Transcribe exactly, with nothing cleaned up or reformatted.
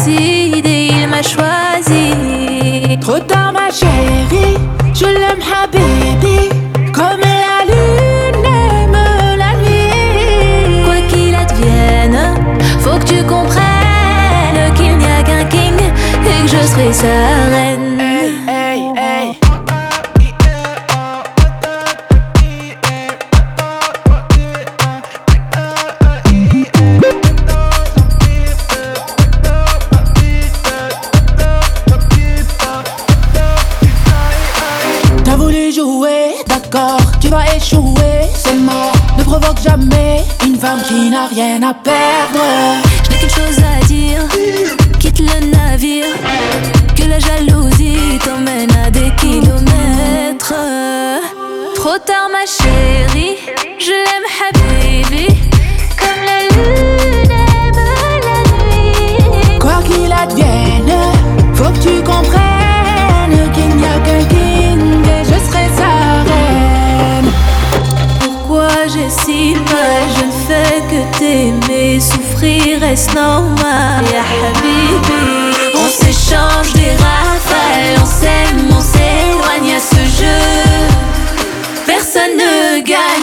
décidé, il m'a choisi. Trop tard ma chérie, je l'aime habibi, comme la lune aime la nuit. Quoi qu'il advienne, faut que tu comprennes qu'il n'y a qu'un king et que je serai sa reine. Hey, hey, hey. T'as voulu jouer, d'accord, tu vas échouer, c'est mort. Ne provoque jamais une femme qui n'a rien à perdre. Je n'ai qu'une chose à dire, quitte le navire, que la jalousie t'emmène à des kilomètres. Trop tard ma chérie, je l'aime habibi, comme la lune aime la nuit. Quoi qu'il advienne, faut que tu comprennes qu'il n'y a qu'un king et je serai sa reine. Pourquoi j'ai si mal, je ne fais que t'aimer, souffrir est normal. Ya habibi, on s'échange des rafales, on s'aime, on s'éloigne à ce jeu. Personne ne gagne.